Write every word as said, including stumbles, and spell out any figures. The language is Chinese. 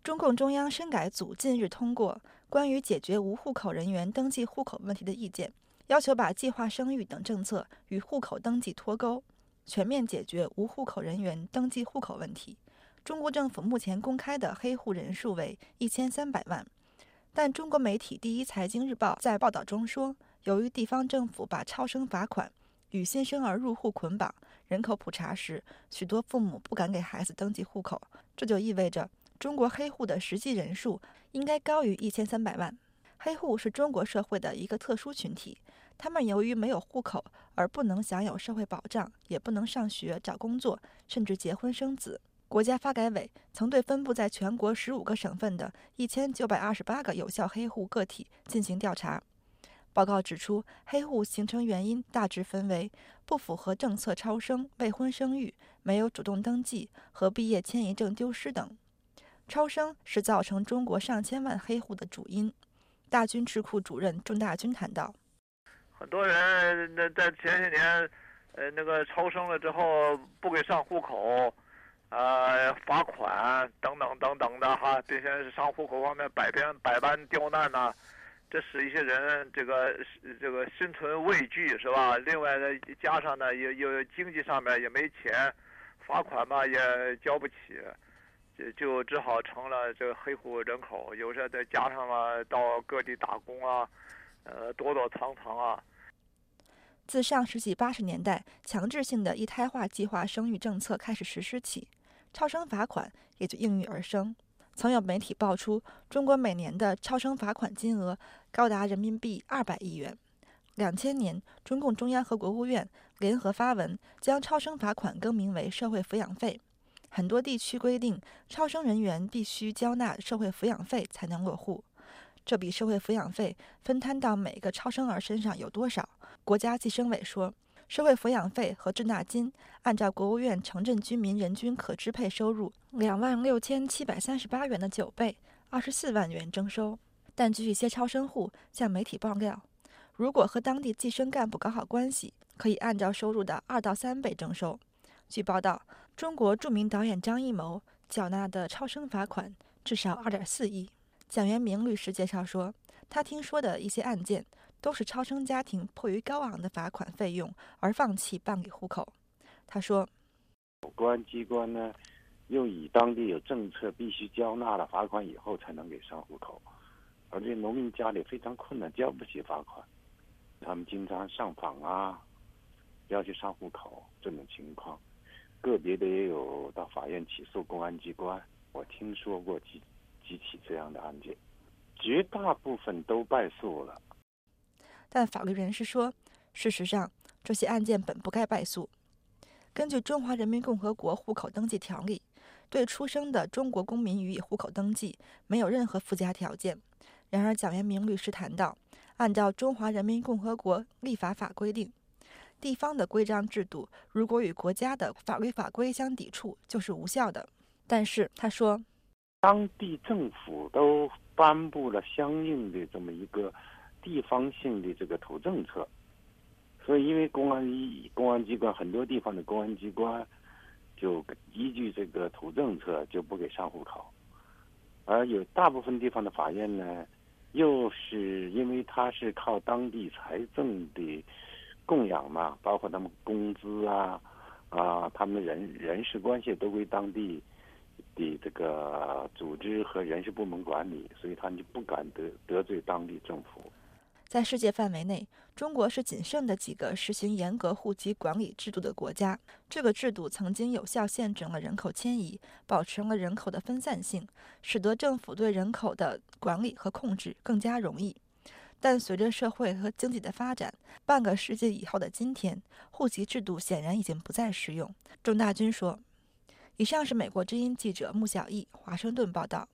中共中央深改组近日通过关于解决无户口人员登记户口问题的意见，要求把计划生育等政策与户口登记脱钩，全面解决无户口人员登记户口问题。中国政府目前公开的黑户人数为一千三百万，但中国媒体第一财经日报在报道中说，由于地方政府把超生罚款与新生儿入户捆绑，人口普查时，许多父母不敢给孩子登记户口，这就意味着中国黑户的实际人数应该高于一千三百万。黑户是中国社会的一个特殊群体，他们由于没有户口而不能享有社会保障，也不能上学、找工作，甚至结婚生子。国家发改委曾对分布在全国十五个省份的一千九百二十八个有效黑户个体进行调查。报告指出，黑户形成原因大致分为不符合政策超生、未婚生育、没有主动登记和毕业迁移证丢失等。超生是造成中国上千万黑户的主因。大军智库主任郑大军谈到， 很多人那在前些年，呃，那个超生了之后不给上户口，呃，罚款等等等等的哈，并且是上户口方面百般百般刁难呐、啊，这使一些人这个这个心存畏惧是吧？另外呢，加上呢也有经济上面也没钱，罚款嘛也交不起。就就只好成了这个黑户人口，有时再加上了到各地打工啊，呃，躲躲藏藏啊。 自上世纪八十年代强制性的一胎化计划生育政策开始实施起，超生罚款也就应运而生。曾有媒体爆出，中国每年的超生罚款金额高达人民币二百亿元。两千年，中共中央和国务院联合发文，将超生罚款更名为社会抚养费。很多地区规定，超生人员必须交纳社会抚养费才能落户。这笔社会抚养费分摊到每个超生儿身上有多少？国家计生委说，社会抚养费和滞纳金按照国务院城镇居民人均可支配收入两万六千七百三十八元的九倍，二十四万元征收。但据一些超生户向媒体爆料，如果和当地计生干部搞好关系，可以按照收入的二到三倍征收。据报道，中国著名导演张艺谋缴纳的超生罚款至少二点四亿。蒋元明律师介绍说，他听说的一些案件都是超生家庭迫于高昂的罚款费用而放弃办理户口。他说， 公安机关呢，又以当地有政策必须交纳了罚款以后才能给上户口，而且农民家里非常困难，交不起罚款，他们经常上访啊，要去上户口这种情况。个别的也有到法院起诉公安机关，我听说过几几起这样的案件，绝大部分都败诉了。 但法律人士说，事实上这些案件本不该败诉。根据《中华人民共和国户口登记条例》，对出生的中国公民予以户口登记没有任何附加条件。然而，蒋元明律师谈到，按照《中华人民共和国立法法》规定，地方的规章制度如果与国家的法律法规相抵触，就是无效的。但是他说， 当地政府都颁布了相应的这么一个地方性的这个土政策，所以因为公安公安机关很多地方的公安机关就依据这个土政策就不给上户口，而有大部分地方的法院呢，又是因为它是靠当地财政的供养嘛，包括他们工资啊啊，他们的人人事关系都归当地的这个组织和人事部门管理，所以他们就不敢得得罪当地政府。 在世界范围内，中国是仅剩的几个实行严格户籍管理制度的国家。这个制度曾经有效限制了人口迁移，保持了人口的分散性，使得政府对人口的管理和控制更加容易。但随着社会和经济的发展，半个世纪以后的今天，户籍制度显然已经不再适用。郑大军说。以上是美国之音记者穆小艺华盛顿报道。